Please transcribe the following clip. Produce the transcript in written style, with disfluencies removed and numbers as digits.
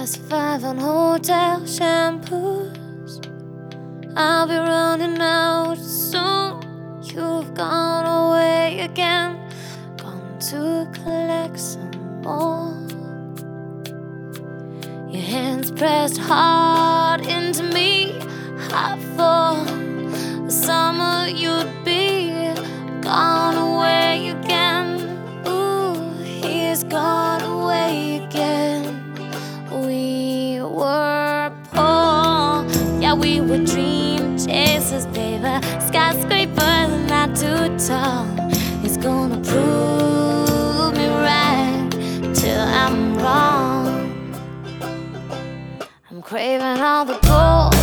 5 on hotel shampoos. I'll be running out soon. You've gone away again, gone to collect some more. Your hands pressed hard into me. I thought the summer you'd be gone away again. Ooh, he's gone away again. We were poor, yeah, we were dream chasers, baby. Skyscrapers not too tall. He's gonna prove me right till I'm wrong. I'm craving all the gold